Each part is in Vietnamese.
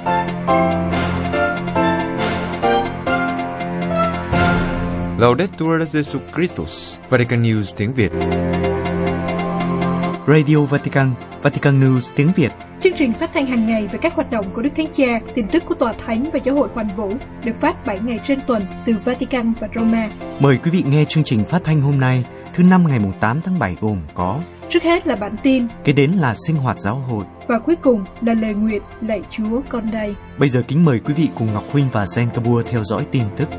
Laudetur Jesus Christus, Vatican News tiếng Việt. Radio Vatican, Vatican News tiếng Việt. Chương trình phát thanh hàng ngày về các hoạt động của Đức Thánh Cha, tin tức của Tòa Thánh và Giáo hội Hoàn Vũ được phát 7 ngày trên tuần từ Vatican và Roma. Mời quý vị nghe chương trình phát thanh hôm nay, thứ năm ngày 8 tháng 7 gồm có: trước hết là bản tin, kế đến là sinh hoạt giáo hội và cuối cùng là lời nguyện lạy Chúa con đây. Bây giờ kính mời quý vị cùng Ngọc Huynh và Zen Kabua theo dõi tin tức.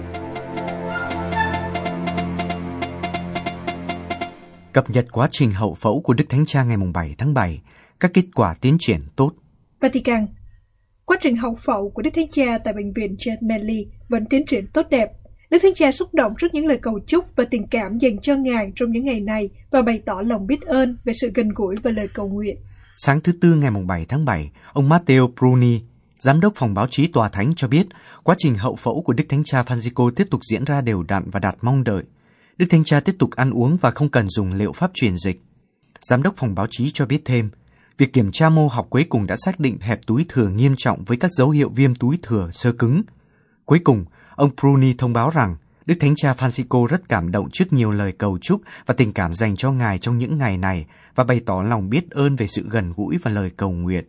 Cập nhật quá trình hậu phẫu của Đức Thánh Cha ngày 7 tháng 7, các kết quả tiến triển tốt. Vatican. Quá trình hậu phẫu của Đức Thánh Cha tại bệnh viện Gemelli vẫn tiến triển tốt đẹp. Đức Thánh Cha xúc động trước những lời cầu chúc và tình cảm dành cho Ngài trong những ngày này và bày tỏ lòng biết ơn về sự gần gũi và lời cầu nguyện. Sáng thứ Tư ngày 7 tháng 7, ông Matteo Bruni, Giám đốc phòng báo chí Tòa Thánh cho biết quá trình hậu phẫu của Đức Thánh Cha Francisco tiếp tục diễn ra đều đặn và đạt mong đợi. Đức Thánh Cha tiếp tục ăn uống và không cần dùng liệu pháp truyền dịch. Giám đốc phòng báo chí cho biết thêm, việc kiểm tra mô học cuối cùng đã xác định hẹp túi thừa nghiêm trọng với các dấu hiệu viêm túi thừa xơ cứng. Cuối cùng, ông Bruni thông báo rằng Đức Thánh Cha Francisco rất cảm động trước nhiều lời cầu chúc và tình cảm dành cho Ngài trong những ngày này và bày tỏ lòng biết ơn về sự gần gũi và lời cầu nguyện.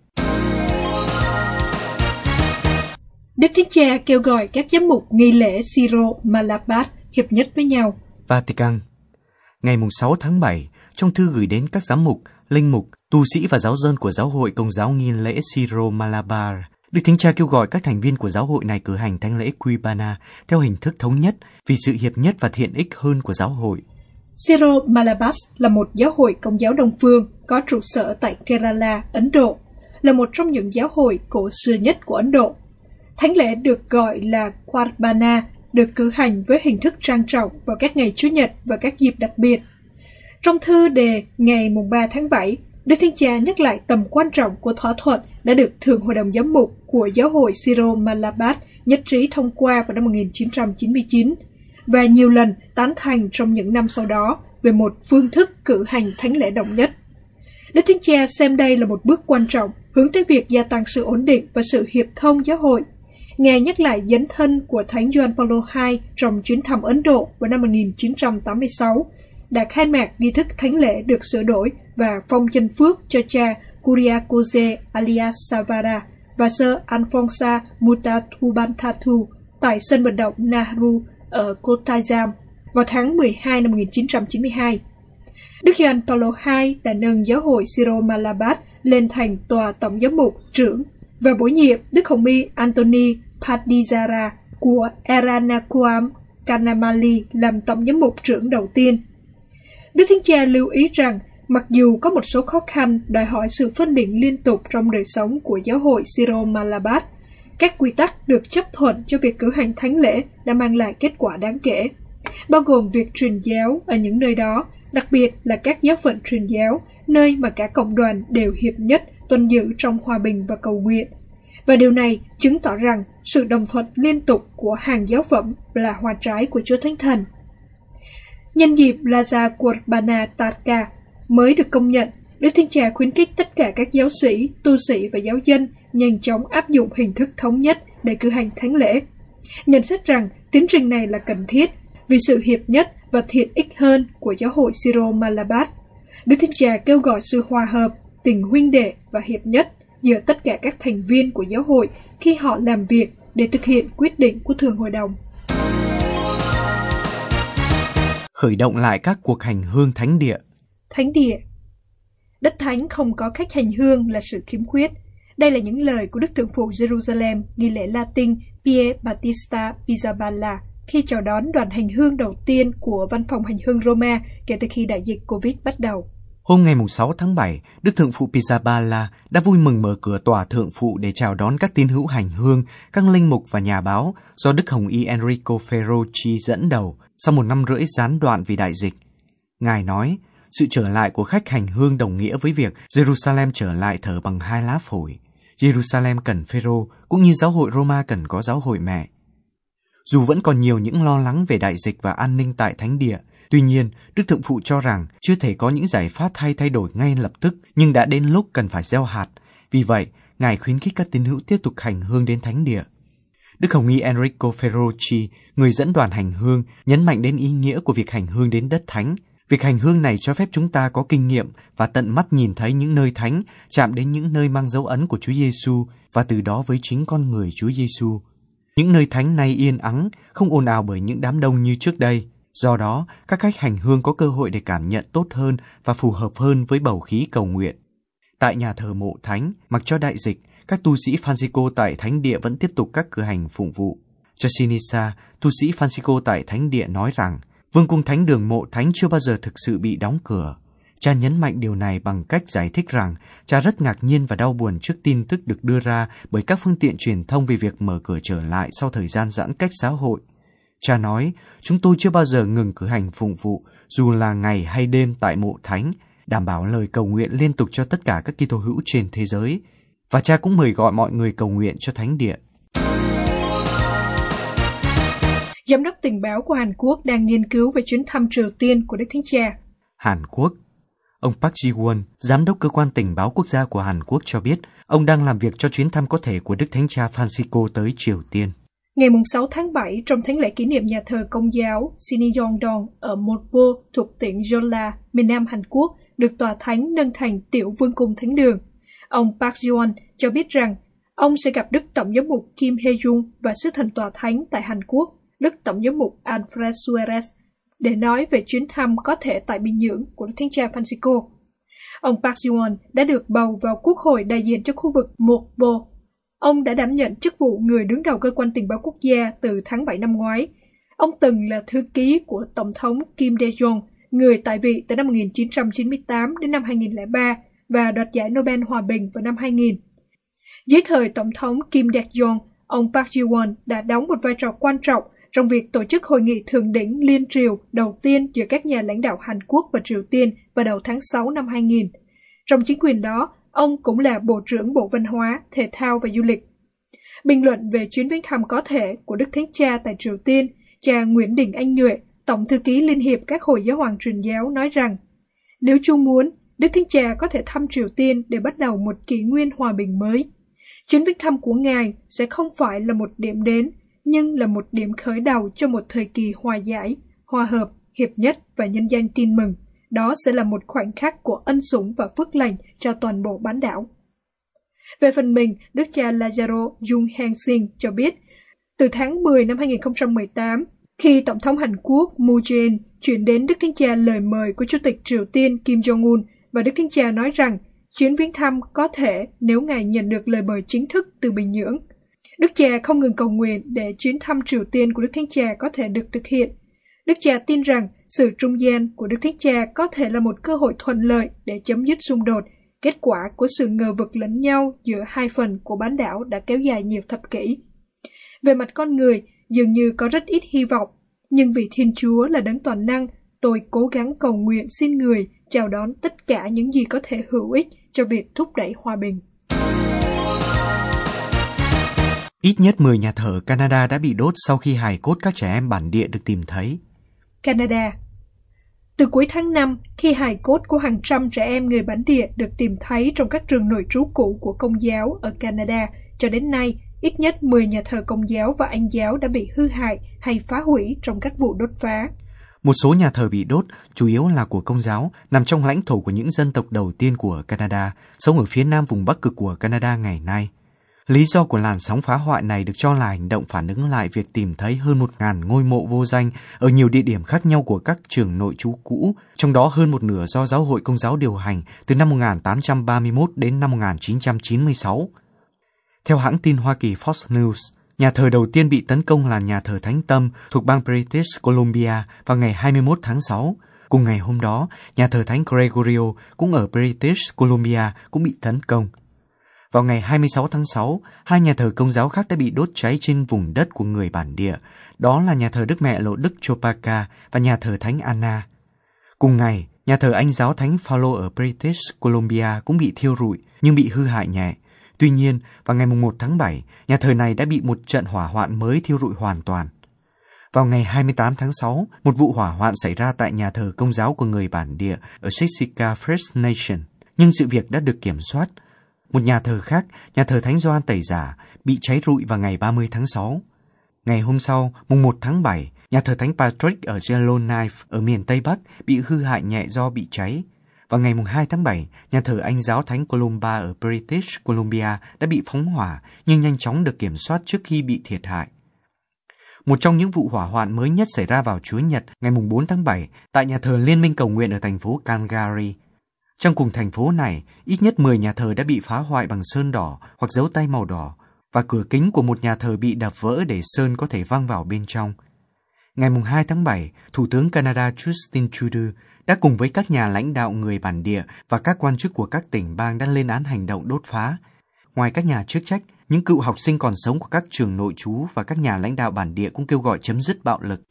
Đức Thánh Cha kêu gọi các giám mục nghi lễ Syro Malabat hiệp nhất với nhau. Vatican. Ngày 6 tháng 7, trong thư gửi đến các giám mục, linh mục, tu sĩ và giáo dân của giáo hội Công giáo nghi lễ Syro Malabar, Đức Thánh Cha kêu gọi các thành viên của giáo hội này cử hành thánh lễ Quibana theo hình thức thống nhất vì sự hiệp nhất và thiện ích hơn của giáo hội. Syro Malabar là một giáo hội Công giáo Đông phương có trụ sở tại Kerala, Ấn Độ, là một trong những giáo hội cổ xưa nhất của Ấn Độ. Thánh lễ được gọi là Quibana được cử hành với hình thức trang trọng vào các ngày Chủ nhật và các dịp đặc biệt. Trong thư đề ngày 3 tháng 7, Đức Thánh Cha nhắc lại tầm quan trọng của thỏa thuận đã được Thượng Hội đồng Giám mục của giáo hội Syro Malabat nhất trí thông qua vào năm 1999 và nhiều lần tán thành trong những năm sau đó về một phương thức cử hành thánh lễ đồng nhất. Đức Thánh Cha xem đây là một bước quan trọng hướng tới việc gia tăng sự ổn định và sự hiệp thông giáo hội. Ngài nhắc lại dấn thân của Thánh Gioan Phaolô II trong chuyến thăm Ấn Độ vào năm 1986, đã khai mạc nghi thức thánh lễ được sửa đổi và phong chân phước cho cha Kuriakose alias Savara và sơ Alfonsa Mutatubantatu tại sân vận động Nehru ở Kottayam vào tháng 12 năm 1992. Đức Gioan Phaolô II đã nâng giáo hội Syro Malabat lên thành tòa tổng giám mục trưởng và bổ nhiệm Đức Hồng y Anthony Padizara của Eranakulam Kanamali làm tổng giám mục trưởng đầu tiên. Đức Thánh Cha lưu ý rằng mặc dù có một số khó khăn đòi hỏi sự phân định liên tục trong đời sống của giáo hội Syro Malabat, các quy tắc được chấp thuận cho việc cử hành thánh lễ đã mang lại kết quả đáng kể, bao gồm việc truyền giáo ở những nơi đó, đặc biệt là các giáo phận truyền giáo, nơi mà cả cộng đoàn đều hiệp nhất tuân giữ trong hòa bình và cầu nguyện. Và điều này chứng tỏ rằng sự đồng thuận liên tục của hàng giáo phẩm là hoa trái của Chúa Thánh Thần. Nhân dịp Raja Qurbana Tarka mới được công nhận, Đức Thánh Cha khuyến khích tất cả các giáo sĩ, tu sĩ và giáo dân nhanh chóng áp dụng hình thức thống nhất để cử hành thánh lễ. Nhận xét rằng tiến trình này là cần thiết vì sự hiệp nhất và thiện ích hơn của giáo hội Syro Malabat. Đức Thánh Cha kêu gọi sự hòa hợp, tình huynh đệ và hiệp nhất giữa tất cả các thành viên của giáo hội khi họ làm việc để thực hiện quyết định của Thượng Hội đồng. Khởi động lại các cuộc hành hương thánh địa. Thánh địa. Đất thánh không có khách hành hương là sự khiếm khuyết. Đây là những lời của Đức Thượng phụ Jerusalem, nghi lễ Latin Pier Battista Pizzaballa khi chào đón đoàn hành hương đầu tiên của Văn phòng Hành hương Roma kể từ khi đại dịch Covid bắt đầu. Hôm ngày 6 tháng 7, Đức Thượng phụ Pizzaballa đã vui mừng mở cửa tòa thượng phụ để chào đón các tín hữu hành hương, các linh mục và nhà báo do Đức Hồng y Enrico Ferrucci dẫn đầu sau 1 năm rưỡi gián đoạn vì đại dịch. Ngài nói, sự trở lại của khách hành hương đồng nghĩa với việc Jerusalem trở lại thở bằng 2 lá phổi. Jerusalem cần Phêrô cũng như giáo hội Roma cần có giáo hội mẹ. Dù vẫn còn nhiều những lo lắng về đại dịch và an ninh tại thánh địa, tuy nhiên, Đức Thượng phụ cho rằng chưa thể có những giải pháp hay thay đổi ngay lập tức, nhưng đã đến lúc cần phải gieo hạt. Vì vậy, Ngài khuyến khích các tín hữu tiếp tục hành hương đến thánh địa. Đức Hồng y Enrico Ferrucci, người dẫn đoàn hành hương, nhấn mạnh đến ý nghĩa của việc hành hương đến đất thánh. Việc hành hương này cho phép chúng ta có kinh nghiệm và tận mắt nhìn thấy những nơi thánh, chạm đến những nơi mang dấu ấn của Chúa Giêsu và từ đó với chính con người Chúa Giêsu. Những nơi thánh nay yên ắng, không ồn ào bởi những đám đông như trước đây. Do đó, các khách hành hương có cơ hội để cảm nhận tốt hơn và phù hợp hơn với bầu khí cầu nguyện. Tại nhà thờ mộ thánh, mặc cho đại dịch, các tu sĩ Francisco tại thánh địa vẫn tiếp tục các cử hành phụng vụ. Cho Sinisa, tu sĩ Francisco tại thánh địa nói rằng, Vương cung thánh đường mộ thánh chưa bao giờ thực sự bị đóng cửa. Cha nhấn mạnh điều này bằng cách giải thích rằng cha rất ngạc nhiên và đau buồn trước tin tức được đưa ra bởi các phương tiện truyền thông về việc mở cửa trở lại sau thời gian giãn cách xã hội. Cha nói, chúng tôi chưa bao giờ ngừng cử hành phụng vụ, dù là ngày hay đêm tại mộ thánh, đảm bảo lời cầu nguyện liên tục cho tất cả các Kitô hữu trên thế giới. Và cha cũng mời gọi mọi người cầu nguyện cho thánh địa. Giám đốc tình báo của Hàn Quốc đang nghiên cứu về chuyến thăm Triều Tiên của Đức Thánh Cha. Hàn Quốc. Ông Park Ji-won, giám đốc cơ quan tình báo quốc gia của Hàn Quốc cho biết, ông đang làm việc cho chuyến thăm có thể của Đức Thánh Cha Francisco tới Triều Tiên. Ngày 6 tháng 7, trong thánh lễ kỷ niệm nhà thờ Công giáo Sinyeongdong ở Monpo thuộc tỉnh Jeolla, miền Nam Hàn Quốc, được tòa thánh nâng thành Tiểu Vương cung Thánh đường. Ông Park Ji-won cho biết rằng ông sẽ gặp Đức Tổng giám mục Kim Hae-jung và sứ thần tòa thánh tại Hàn Quốc, Đức Tổng giám mục Alfred Suarez, để nói về chuyến thăm có thể tại Bình Nhưỡng của Đức Thánh Cha Francisco. Ông Park Ji-won đã được bầu vào Quốc hội đại diện cho khu vực Monpo. Ông đã đảm nhận chức vụ người đứng đầu cơ quan tình báo quốc gia từ tháng 7 năm ngoái. Ông từng là thư ký của Tổng thống Kim Dae-jung, người tại vị từ năm 1998 đến năm 2003 và đoạt giải Nobel Hòa bình vào năm 2000. Dưới thời Tổng thống Kim Dae-jung, ông Park Ji-won đã đóng một vai trò quan trọng trong việc tổ chức hội nghị thượng đỉnh liên triều đầu tiên giữa các nhà lãnh đạo Hàn Quốc và Triều Tiên vào đầu tháng 6 năm 2000. Trong chính quyền đó, ông cũng là Bộ trưởng Bộ Văn hóa, Thể thao và Du lịch. Bình luận về chuyến viếng thăm có thể của Đức Thánh Cha tại Triều Tiên, cha Nguyễn Đình Anh Nhuệ, Tổng thư ký Liên hiệp các Hội Giáo hoàng truyền giáo nói rằng, nếu Chúa muốn, Đức Thánh Cha có thể thăm Triều Tiên để bắt đầu một kỷ nguyên hòa bình mới. Chuyến viếng thăm của Ngài sẽ không phải là một điểm đến, nhưng là một điểm khởi đầu cho một thời kỳ hòa giải, hòa hợp, hiệp nhất và nhân danh tin mừng. Đó sẽ là một khoảnh khắc của ân sủng và phước lành cho toàn bộ bán đảo. Về phần mình, Đức cha Lazaro Jung Hang Sing cho biết, từ tháng 10 năm 2018, khi Tổng thống Hàn Quốc Moon Jae-in chuyển đến Đức Thánh Cha lời mời của Chủ tịch Triều Tiên Kim Jong-un, và Đức Thánh Cha nói rằng chuyến viếng thăm có thể nếu Ngài nhận được lời mời chính thức từ Bình Nhưỡng. Đức cha không ngừng cầu nguyện để chuyến thăm Triều Tiên của Đức Thánh Cha có thể được thực hiện. Đức cha tin rằng sự trung gian của Đức Thánh Cha có thể là một cơ hội thuận lợi để chấm dứt xung đột, kết quả của sự ngờ vực lẫn nhau giữa hai phần của bán đảo đã kéo dài nhiều thập kỷ. Về mặt con người, dường như có rất ít hy vọng, nhưng vì Thiên Chúa là đấng toàn năng, tôi cố gắng cầu nguyện xin Người chào đón tất cả những gì có thể hữu ích cho việc thúc đẩy hòa bình. Ít nhất 10 nhà thờ Canada đã bị đốt sau khi hài cốt các trẻ em bản địa được tìm thấy. Canada. Từ cuối tháng 5, khi hài cốt của hàng trăm trẻ em người bản địa được tìm thấy trong các trường nội trú cũ của Công giáo ở Canada, cho đến nay, ít nhất 10 nhà thờ Công giáo và Anh giáo đã bị hư hại hay phá hủy trong các vụ đốt phá. Một số nhà thờ bị đốt, chủ yếu là của Công giáo, nằm trong lãnh thổ của những dân tộc đầu tiên của Canada, sống ở phía nam vùng Bắc Cực của Canada ngày nay. Lý do của làn sóng phá hoại này được cho là hành động phản ứng lại việc tìm thấy hơn 1.000 ngôi mộ vô danh ở nhiều địa điểm khác nhau của các trường nội trú cũ, trong đó hơn một nửa do Giáo hội Công giáo điều hành từ năm 1831 đến năm 1996. Theo hãng tin Hoa Kỳ Fox News, nhà thờ đầu tiên bị tấn công là nhà thờ Thánh Tâm thuộc bang British Columbia vào ngày 21 tháng 6. Cùng ngày hôm đó, nhà thờ Thánh Gregorio cũng ở British Columbia cũng bị tấn công. Vào ngày 26 tháng 6, hai nhà thờ Công giáo khác đã bị đốt cháy trên vùng đất của người bản địa, đó là nhà thờ Đức Mẹ Lộ Đức Chopaka và nhà thờ Thánh Anna. Cùng ngày, nhà thờ Anh giáo Thánh Phaolô ở British Columbia cũng bị thiêu rụi nhưng bị hư hại nhẹ. Tuy nhiên, vào ngày 1 tháng 7, nhà thờ này đã bị một trận hỏa hoạn mới thiêu rụi hoàn toàn. Vào ngày 28 tháng 6, một vụ hỏa hoạn xảy ra tại nhà thờ Công giáo của người bản địa ở Siksika First Nation, nhưng sự việc đã được kiểm soát. Một nhà thờ khác, nhà thờ Thánh Gioan Tẩy Giả, bị cháy rụi vào ngày 30 tháng 6. Ngày hôm sau, mùng 1 tháng 7, nhà thờ Thánh Patrick ở Yellowknife ở miền Tây Bắc bị hư hại nhẹ do bị cháy. Vào ngày mùng 2 tháng 7, nhà thờ Anh Giáo Thánh Columba ở British Columbia đã bị phóng hỏa nhưng nhanh chóng được kiểm soát trước khi bị thiệt hại. Một trong những vụ hỏa hoạn mới nhất xảy ra vào Chủ nhật ngày mùng 4 tháng 7 tại nhà thờ Liên minh Cầu nguyện ở thành phố Calgary. Trong cùng thành phố này, ít nhất 10 nhà thờ đã bị phá hoại bằng sơn đỏ hoặc dấu tay màu đỏ, và cửa kính của một nhà thờ bị đập vỡ để sơn có thể văng vào bên trong. Ngày 2 tháng 7, Thủ tướng Canada Justin Trudeau đã cùng với các nhà lãnh đạo người bản địa và các quan chức của các tỉnh bang đã lên án hành động đốt phá. Ngoài các nhà chức trách, những cựu học sinh còn sống của các trường nội trú và các nhà lãnh đạo bản địa cũng kêu gọi chấm dứt bạo lực.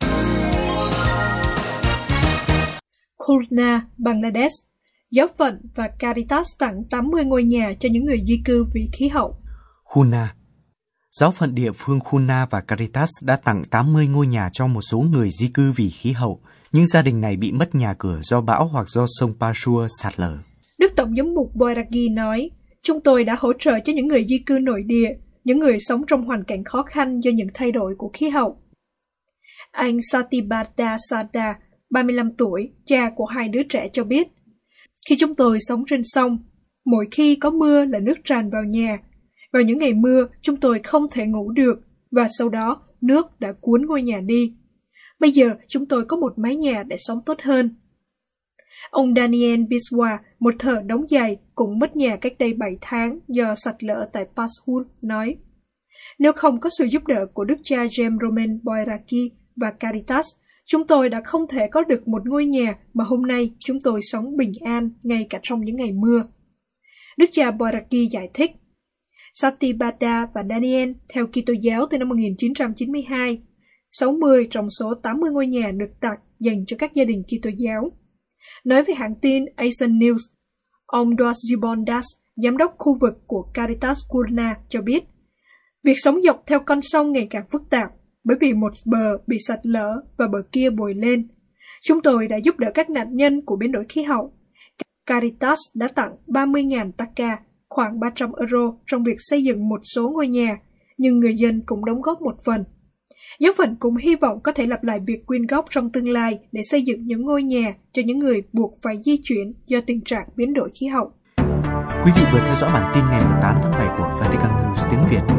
Khulna, Bangladesh. Giáo phận và Caritas tặng 80 ngôi nhà cho những người di cư vì khí hậu. Khulna. Giáo phận địa phương Khulna và Caritas đã tặng 80 ngôi nhà cho một số người di cư vì khí hậu. Những gia đình này bị mất nhà cửa do bão hoặc do sông Pashur sạt lở. Đức Tổng giám mục Boiragi nói, chúng tôi đã hỗ trợ cho những người di cư nội địa, những người sống trong hoàn cảnh khó khăn do những thay đổi của khí hậu. Anh Satibada Sada, 35 tuổi, cha của 2 đứa trẻ cho biết, khi chúng tôi sống trên sông, mỗi khi có mưa là nước tràn vào nhà. Vào những ngày mưa, chúng tôi không thể ngủ được, và sau đó nước đã cuốn ngôi nhà đi. Bây giờ chúng tôi có một mái nhà để sống tốt hơn. Ông Daniel Biswa, một thợ đóng giày, cũng mất nhà cách đây 7 tháng do sạt lở tại Pashur, nói, nếu không có sự giúp đỡ của Đức cha James Roman Boiraki và Caritas, chúng tôi đã không thể có được một ngôi nhà mà hôm nay chúng tôi sống bình an ngay cả trong những ngày mưa. Đức cha Boiraki giải thích, Satibada và Daniel theo Kitô giáo từ năm 1992, 60 trong số 80 ngôi nhà được tặng dành cho các gia đình Kitô giáo. Nói với hãng tin Asian News, ông Dwajibon Das, giám đốc khu vực của Caritas Khulna cho biết, việc sống dọc theo con sông ngày càng phức tạp bởi vì một bờ bị sạt lở và bờ kia bồi lên. Chúng tôi đã giúp đỡ các nạn nhân của biến đổi khí hậu. Caritas đã tặng 30.000 taka, khoảng 300 euro trong việc xây dựng một số ngôi nhà, nhưng người dân cũng đóng góp một phần. Giáo phận cũng hy vọng có thể lặp lại việc quyên góp trong tương lai để xây dựng những ngôi nhà cho những người buộc phải di chuyển do tình trạng biến đổi khí hậu. Quý vị vừa theo dõi bản tin ngày 8 tháng 7 của Vatican News tiếng Việt.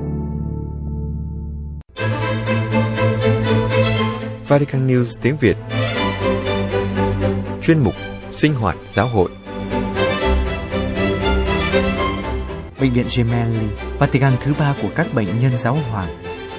Vatican News tiếng Việt. Chuyên mục Sinh hoạt giáo hội. Bệnh viện Gemelli, Vatican thứ 3 của các bệnh nhân giáo hoàng.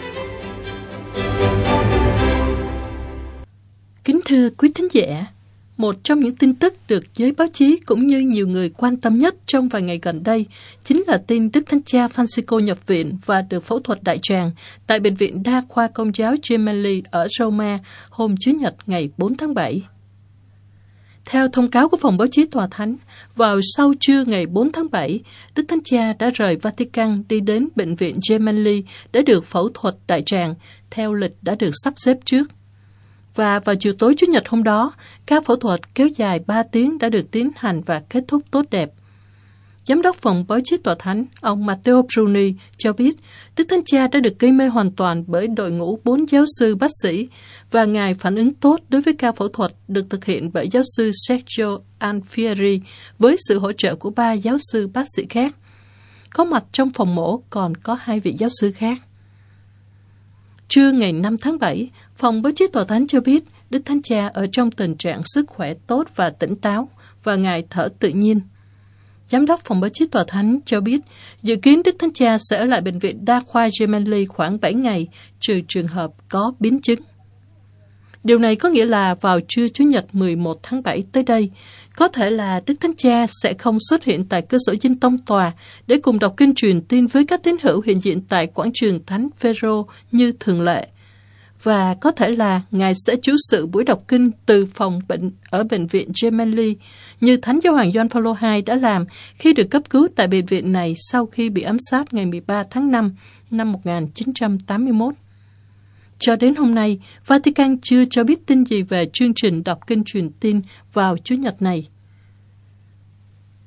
Kính thưa quý thính giả, một trong những tin tức được giới báo chí cũng như nhiều người quan tâm nhất trong vài ngày gần đây chính là tin Đức Thánh Cha Francisco nhập viện và được phẫu thuật đại tràng tại Bệnh viện Đa khoa Công giáo Gemelli ở Roma hôm Chủ nhật ngày 4 tháng 7. Theo thông cáo của Phòng Báo chí Tòa Thánh, vào sau trưa ngày 4 tháng 7, Đức Thánh Cha đã rời Vatican đi đến Bệnh viện Gemelli để được phẫu thuật đại tràng theo lịch đã được sắp xếp trước. Và vào chiều tối Chủ nhật hôm đó, ca phẫu thuật kéo dài 3 tiếng đã được tiến hành và kết thúc tốt đẹp. Giám đốc Phòng Báo chí Tòa Thánh, ông Matteo Bruni cho biết, Đức Thánh Cha đã được gây mê hoàn toàn bởi đội ngũ 4 giáo sư bác sĩ và Ngài phản ứng tốt đối với ca phẫu thuật được thực hiện bởi giáo sư Sergio Alfieri với sự hỗ trợ của 3 giáo sư bác sĩ khác. Có mặt trong phòng mổ còn có 2 vị giáo sư khác. Trưa ngày 5 tháng 7, Phòng Báo chí Tòa Thánh cho biết Đức Thánh Cha ở trong tình trạng sức khỏe tốt và tỉnh táo và Ngài thở tự nhiên. Giám đốc Phòng Báo chí Tòa Thánh cho biết dự kiến Đức Thánh Cha sẽ ở lại Bệnh viện Đa khoa Gemelli khoảng 7 ngày, trừ trường hợp có biến chứng. Điều này có nghĩa là vào trưa Chủ nhật 11 tháng 7 tới đây, có thể là Đức Thánh Cha sẽ không xuất hiện tại cơ sở Dinh Tông Tòa để cùng đọc kinh truyền tin với các tín hữu hiện diện tại quảng trường Thánh Phêrô như thường lệ. Và có thể là Ngài sẽ chủ sự buổi đọc kinh từ phòng bệnh ở Bệnh viện Gemelli, như Thánh Giáo hoàng Gioan Phaolô II đã làm khi được cấp cứu tại bệnh viện này sau khi bị ám sát ngày 13 tháng 5 năm 1981. Cho đến hôm nay, Vatican chưa cho biết tin gì về chương trình đọc kinh truyền tin vào Chủ nhật này.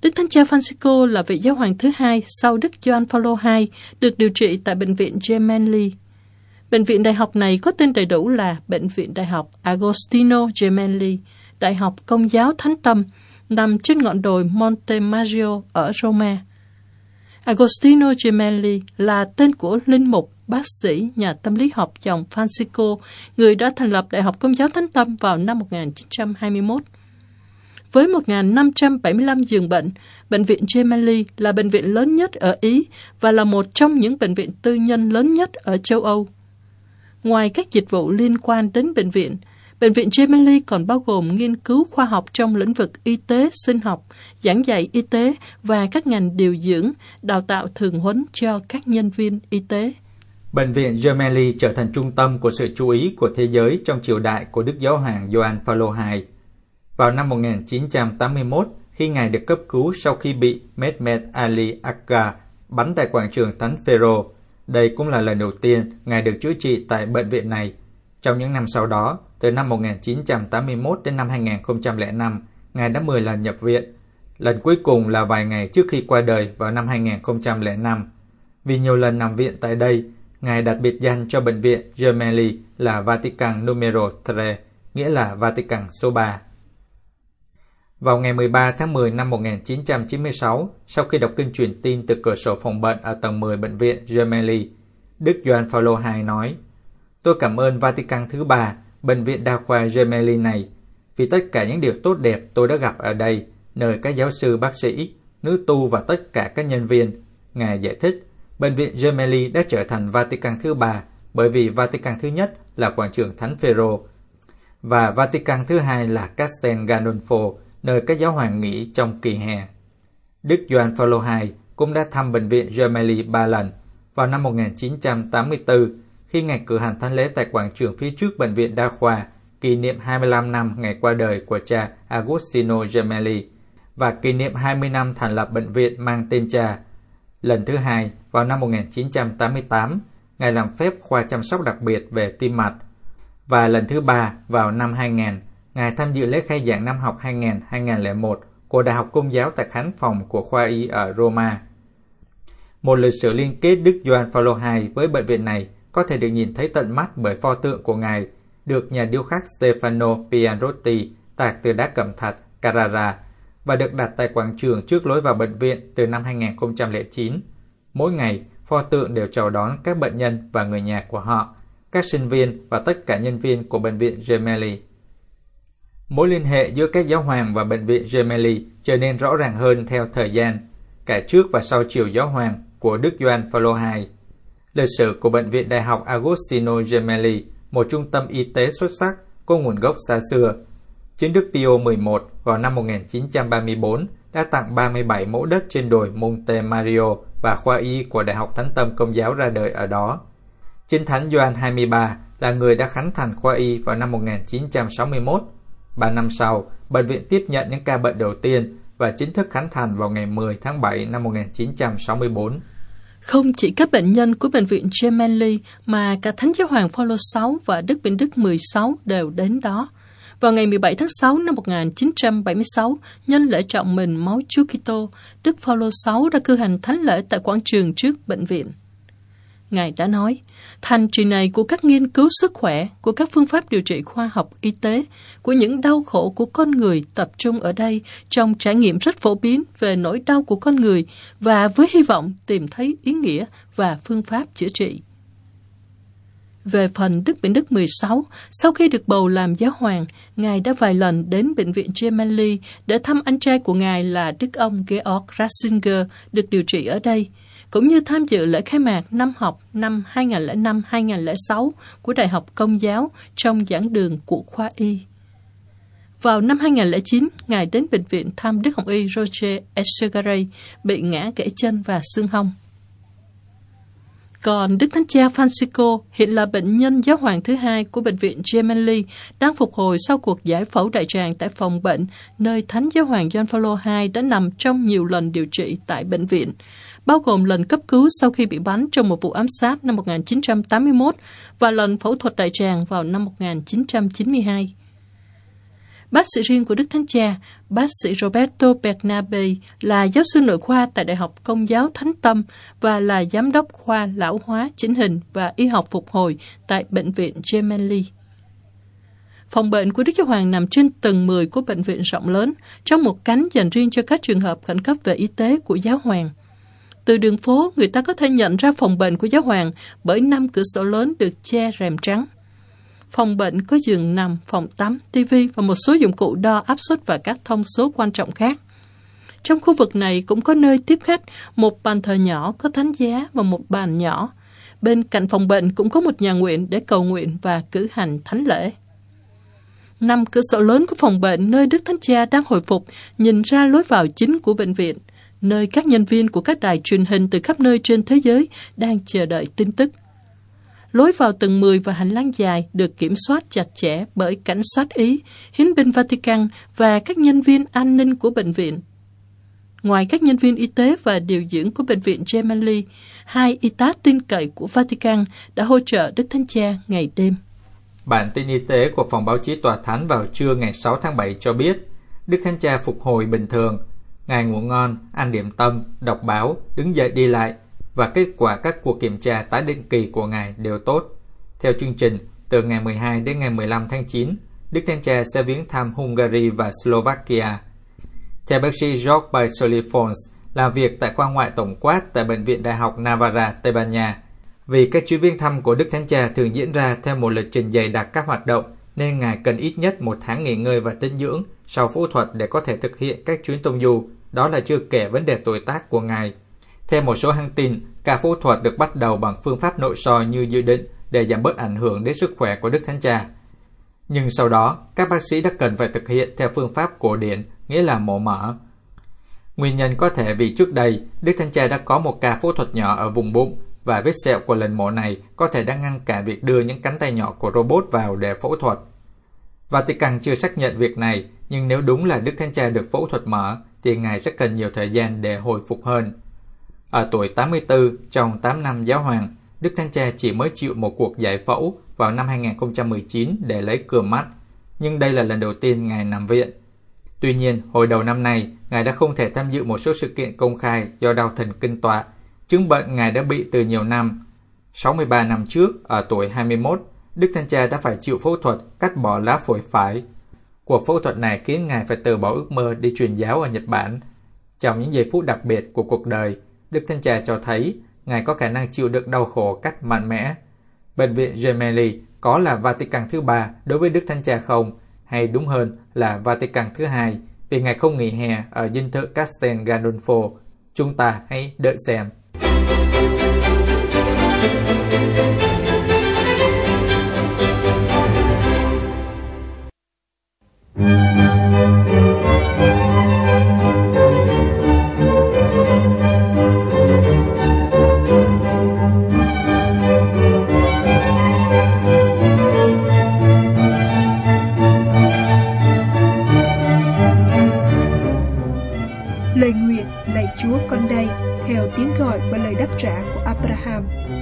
Đức Thánh Cha Francisco là vị giáo hoàng thứ hai sau Đức Gioan Phaolô II, được điều trị tại Bệnh viện Gemelli. Bệnh viện đại học này có tên đầy đủ là Bệnh viện Đại học Agostino Gemelli, Đại học Công giáo Thánh Tâm, nằm trên ngọn đồi Monte Maggio ở Roma. Agostino Gemelli là tên của linh mục, bác sĩ, nhà tâm lý học dòng Francisco, người đã thành lập Đại học Công giáo Thánh Tâm vào năm 1921. Với 1.575 giường bệnh, Bệnh viện Gemelli là bệnh viện lớn nhất ở Ý và là một trong những bệnh viện tư nhân lớn nhất ở châu Âu. Ngoài các dịch vụ liên quan đến bệnh viện Gemelli còn bao gồm nghiên cứu khoa học trong lĩnh vực y tế, sinh học, giảng dạy y tế và các ngành điều dưỡng, đào tạo thường huấn cho các nhân viên y tế. Bệnh viện Gemelli trở thành trung tâm của sự chú ý của thế giới trong triều đại của Đức Giáo hoàng Gioan Phaolô II. Vào năm 1981, khi Ngài được cấp cứu sau khi bị Mehmet Ali Agha bắn tại quảng trường Thánh Phêrô, đây cũng là lần đầu tiên Ngài được chữa trị tại bệnh viện này. Trong những năm sau đó, từ năm 1981 đến năm 2005, Ngài đã 10 lần nhập viện. Lần cuối cùng là vài ngày trước khi qua đời vào năm 2005. Vì nhiều lần nằm viện tại đây, Ngài đặt biệt danh cho bệnh viện Gemelli là Vatican Numero 3, nghĩa là Vatican số 3. Vào ngày 13 tháng 10 năm 1996, sau khi đọc kinh truyền tin từ cửa sổ phòng bệnh ở tầng 10 bệnh viện Gemelli, Đức Gioan Phaolô II nói: "Tôi cảm ơn Vatican thứ 3, bệnh viện đa khoa Gemelli này, vì tất cả những điều tốt đẹp tôi đã gặp ở đây, nơi các giáo sư, bác sĩ, nữ tu và tất cả các nhân viên." Ngài giải thích, bệnh viện Gemelli đã trở thành Vatican thứ 3 bởi vì Vatican thứ nhất là quảng trường Thánh Phêrô và Vatican thứ hai là Castel Gandolfo, nơi các giáo hoàng nghỉ trong kỳ hè. Đức Gioan Phaolô II cũng đã thăm bệnh viện Gemelli 3 lần. Vào năm 1984, khi Ngài cử hành thánh lễ tại quảng trường phía trước bệnh viện đa khoa, kỷ niệm 25 năm ngày qua đời của cha Agostino Gemelli và kỷ niệm 20 năm thành lập bệnh viện mang tên cha. Lần thứ hai, vào năm 1988, Ngài làm phép khoa chăm sóc đặc biệt về tim mạch. Và lần thứ ba, vào năm 2000, Ngài tham dự lễ khai giảng năm học 2000-2001 của Đại học Công giáo tại khán phòng của khoa y ở Roma. Một lịch sử liên kết Đức Gioan Phaolô II với bệnh viện này có thể được nhìn thấy tận mắt bởi pho tượng của Ngài, được nhà điêu khắc Stefano Piarotti tạc từ đá cẩm thạch Carrara và được đặt tại quảng trường trước lối vào bệnh viện từ năm 2009. Mỗi ngày, pho tượng đều chào đón các bệnh nhân và người nhà của họ, các sinh viên và tất cả nhân viên của bệnh viện Gemelli. Mối liên hệ giữa các giáo hoàng và bệnh viện Gemelli trở nên rõ ràng hơn theo thời gian, cả trước và sau triều giáo hoàng của Đức Gioan Phaolô II. Lịch sử của bệnh viện Đại học Agostino Gemelli, một trung tâm y tế xuất sắc có nguồn gốc xa xưa. Chính Đức Pio XI vào năm 1934 đã tặng 37 mẫu đất trên đồi Monte Mario và khoa y của Đại học Thánh Tâm Công giáo ra đời ở đó. Chính Thánh Gioan XXIII là người đã khánh thành khoa y vào năm 1961. 3 năm sau, bệnh viện tiếp nhận những ca bệnh đầu tiên và chính thức khánh thành vào ngày 10 tháng 7 năm 1964. Không chỉ các bệnh nhân của bệnh viện Gemelli mà cả Thánh Giáo hoàng Phaolô VI và Đức Benedict XVI đều đến đó. Vào ngày 17 tháng 6 năm 1976, nhân lễ trọng mình máu Chúa Kitô, Đức Phaolô VI đã cử hành thánh lễ tại quảng trường trước bệnh viện. Ngài đã nói, thành trì này của các nghiên cứu sức khỏe, của các phương pháp điều trị khoa học y tế, của những đau khổ của con người tập trung ở đây trong trải nghiệm rất phổ biến về nỗi đau của con người và với hy vọng tìm thấy ý nghĩa và phương pháp chữa trị. Về phần Đức Benedict XVI, sau khi được bầu làm giáo hoàng, Ngài đã vài lần đến bệnh viện Gemelli để thăm anh trai của Ngài là Đức ông Georg Ratzinger được điều trị ở đây, cũng như tham dự lễ khai mạc năm học năm 2005-2006 của Đại học Công giáo trong giảng đường của khoa y. Vào năm 2009, Ngài đến bệnh viện thăm Đức Hồng y Roger Echegaray bị ngã gãy chân và xương hông. Còn Đức Thánh Cha Francisco hiện là bệnh nhân giáo hoàng thứ hai của bệnh viện Gemelli, đang phục hồi sau cuộc giải phẫu đại tràng tại phòng bệnh, nơi Thánh Giáo hoàng Gioan Phaolô II đã nằm trong nhiều lần điều trị tại bệnh viện, bao gồm lần cấp cứu sau khi bị bắn trong một vụ ám sát năm 1981 và lần phẫu thuật đại tràng vào năm 1992. Bác sĩ riêng của Đức Thánh Cha, bác sĩ Roberto Bernabe là giáo sư nội khoa tại Đại học Công giáo Thánh Tâm và là giám đốc khoa lão hóa, chỉnh hình và y học phục hồi tại Bệnh viện Gemelli. Phòng bệnh của Đức Giáo Hoàng nằm trên tầng 10 của bệnh viện rộng lớn, trong một cánh dành riêng cho các trường hợp khẩn cấp về y tế của Giáo Hoàng. Từ đường phố, người ta có thể nhận ra phòng bệnh của Giáo Hoàng bởi 5 cửa sổ lớn được che rèm trắng. Phòng bệnh có giường nằm, phòng tắm, tivi và một số dụng cụ đo áp suất và các thông số quan trọng khác. Trong khu vực này cũng có nơi tiếp khách, một bàn thờ nhỏ có thánh giá và một bàn nhỏ. Bên cạnh phòng bệnh cũng có một nhà nguyện để cầu nguyện và cử hành thánh lễ. 5 cửa sổ lớn của phòng bệnh nơi Đức Thánh Cha đang hồi phục nhìn ra lối vào chính của bệnh viện, nơi các nhân viên của các đài truyền hình từ khắp nơi trên thế giới đang chờ đợi tin tức. Lối vào tầng 10 và hành lang dài được kiểm soát chặt chẽ bởi cảnh sát Ý, hiến binh Vatican và các nhân viên an ninh của bệnh viện. Ngoài các nhân viên y tế và điều dưỡng của bệnh viện Gemelli, 2 y tá tin cậy của Vatican đã hỗ trợ Đức Thánh Cha ngày đêm. Bản tin y tế của phòng báo chí Tòa Thánh vào trưa ngày 6 tháng 7 cho biết Đức Thánh Cha phục hồi bình thường. Ngài ngủ ngon, ăn điểm tâm, đọc báo, đứng dậy đi lại và kết quả các cuộc kiểm tra tái định kỳ của Ngài đều tốt. Theo chương trình, từ ngày 12 đến ngày 15 tháng 9, Đức Thánh Cha sẽ viếng thăm Hungary và Slovakia. Theo bác sĩ George Baisoli-Fons, làm việc tại khoa ngoại tổng quát tại Bệnh viện Đại học Navarra, Tây Ban Nha. Vì các chuyến viếng thăm của Đức Thánh Cha thường diễn ra theo một lịch trình dày đặc các hoạt động, nên Ngài cần ít nhất 1 tháng nghỉ ngơi và tĩnh dưỡng sau phẫu thuật để có thể thực hiện các chuyến tông du. Đó là chưa kể vấn đề tuổi tác của Ngài. Theo một số hãng tin, ca phẫu thuật được bắt đầu bằng phương pháp nội soi như dự định để giảm bớt ảnh hưởng đến sức khỏe của Đức Thánh Cha. Nhưng sau đó, các bác sĩ đã cần phải thực hiện theo phương pháp cổ điển, nghĩa là mổ mở. Nguyên nhân có thể vì trước đây, Đức Thánh Cha đã có một ca phẫu thuật nhỏ ở vùng bụng và vết sẹo của lần mổ này có thể đã ngăn cản việc đưa những cánh tay nhỏ của robot vào để phẫu thuật. Vatican chưa xác nhận việc này, nhưng nếu đúng là Đức Thánh Cha được phẫu thuật mở, thì Ngài sẽ cần nhiều thời gian để hồi phục hơn. Ở tuổi 84, trong 8 năm giáo hoàng, Đức Thánh Cha chỉ mới chịu một cuộc giải phẫu vào năm 2019 để lấy cườm mắt, nhưng đây là lần đầu tiên Ngài nằm viện. Tuy nhiên, hồi đầu năm nay, Ngài đã không thể tham dự một số sự kiện công khai do đau thần kinh tọa, chứng bệnh Ngài đã bị từ nhiều năm. 63 năm trước, ở tuổi 21, Đức Thánh Cha đã phải chịu phẫu thuật cắt bỏ lá phổi phải. Cuộc phẫu thuật này khiến Ngài phải từ bỏ ước mơ đi truyền giáo ở Nhật Bản. Trong những giây phút đặc biệt của cuộc đời, Đức Thánh Cha cho thấy Ngài có khả năng chịu đựng đau khổ cách mạnh mẽ. Bệnh viện Gemelli có là Vatican thứ 3 đối với Đức Thánh Cha không? Hay đúng hơn là Vatican thứ 2 vì Ngài không nghỉ hè ở dinh thự Castel Gandolfo? Chúng ta hãy đợi xem. Lời nguyện lạy Chúa con đây theo tiếng gọi và lời đáp trả của Abraham.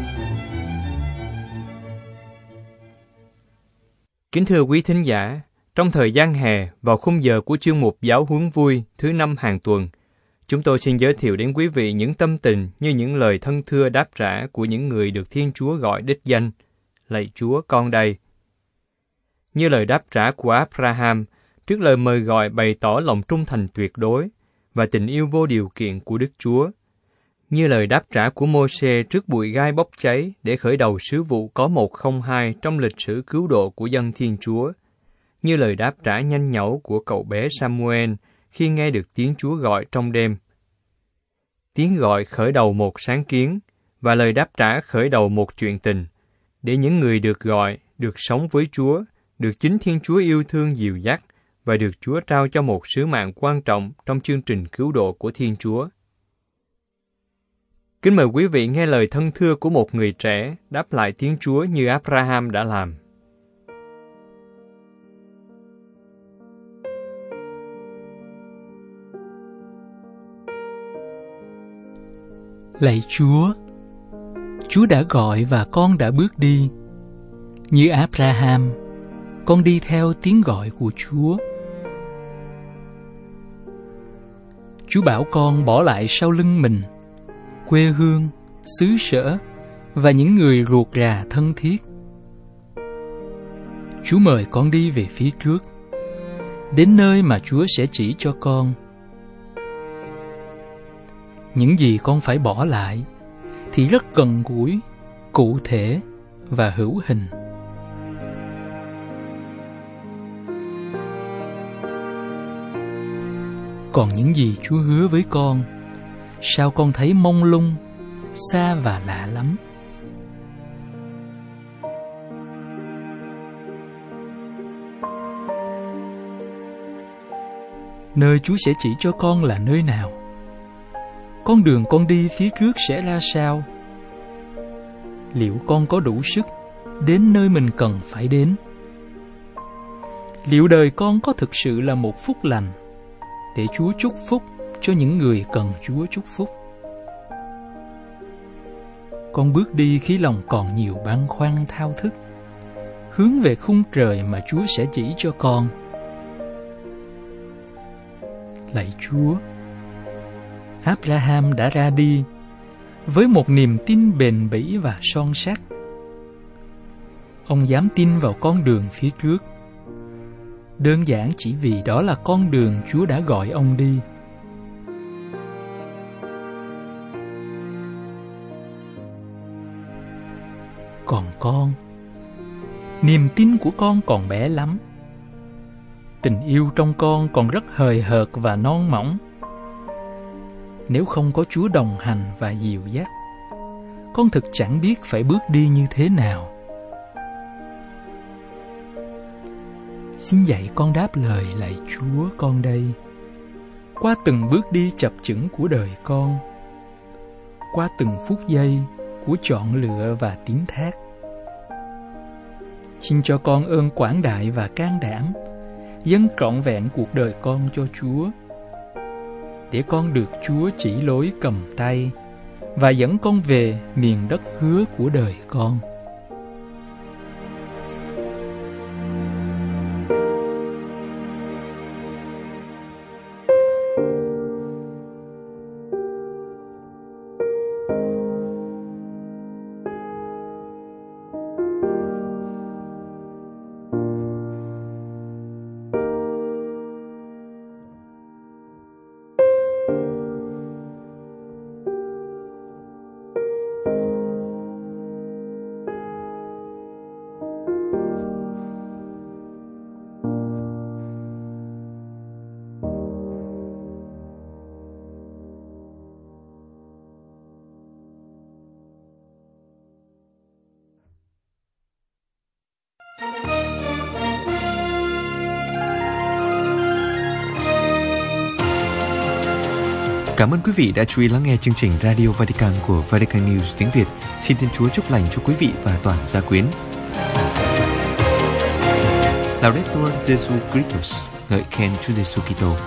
Kính thưa quý thính giả, trong thời gian hè, vào khung giờ của chương mục Giáo huấn vui thứ 5 hàng tuần, chúng tôi xin giới thiệu đến quý vị những tâm tình như những lời thân thưa đáp trả của những người được Thiên Chúa gọi đích danh, lạy Chúa con đây. Như lời đáp trả của Abraham trước lời mời gọi bày tỏ lòng trung thành tuyệt đối và tình yêu vô điều kiện của Đức Chúa, như lời đáp trả của Mô-sê trước bụi gai bốc cháy để khởi đầu sứ vụ có 102 trong lịch sử cứu độ của dân Thiên Chúa, như lời đáp trả nhanh nhảu của cậu bé Samuel khi nghe được tiếng Chúa gọi trong đêm. Tiếng gọi khởi đầu một sáng kiến và lời đáp trả khởi đầu một chuyện tình, để những người được gọi, được sống với Chúa, được chính Thiên Chúa yêu thương dìu dắt và được Chúa trao cho một sứ mạng quan trọng trong chương trình cứu độ của Thiên Chúa. Kính mời quý vị nghe lời thân thưa của một người trẻ đáp lại tiếng Chúa như Abraham đã làm. Lạy Chúa đã gọi và con đã bước đi. Như Abraham, con đi theo tiếng gọi của Chúa. Chúa bảo con bỏ lại sau lưng mình quê hương, xứ sở và những người ruột rà thân thiết. Chúa mời con đi về phía trước, đến nơi mà Chúa sẽ chỉ cho con. Những gì con phải bỏ lại thì rất gần gũi, cụ thể và hữu hình. Còn những gì Chúa hứa với con, sao con thấy mông lung, xa và lạ lắm. Nơi Chúa sẽ chỉ cho con là nơi nào? Con đường con đi phía trước sẽ ra sao? Liệu con có đủ sức đến nơi mình cần phải đến? Liệu đời con có thực sự là một phúc lành để Chúa chúc phúc cho những người cần Chúa chúc phúc? Con bước đi khi lòng còn nhiều băn khoăn thao thức, hướng về khung trời mà Chúa sẽ chỉ cho con. Lạy Chúa, Abraham đã ra đi với một niềm tin bền bỉ và son sắt. Ông dám tin vào con đường phía trước, đơn giản chỉ vì đó là con đường Chúa đã gọi ông đi. Còn con, niềm tin của con còn bé lắm. Tình yêu trong con còn rất hời hợt và non mỏng. Nếu không có Chúa đồng hành và dìu dắt, con thực chẳng biết phải bước đi như thế nào. Xin dạy con đáp lời lạy Chúa con đây, qua từng bước đi chập chững của đời con, qua từng phút giây của chọn lựa và tín thác. Xin cho con ơn quảng đại và can đảm, dâng trọn vẹn cuộc đời con cho Chúa, để con được Chúa chỉ lối cầm tay và dẫn con về miền đất hứa của đời con. Cảm ơn quý vị đã chú ý lắng nghe chương trình Radio Vatican của Vatican News tiếng Việt. Xin Thiên Chúa chúc lành cho quý vị và toàn gia quyến. Laudetur Jesu Christus, ngợi khen Chúa Giêsu Kitô.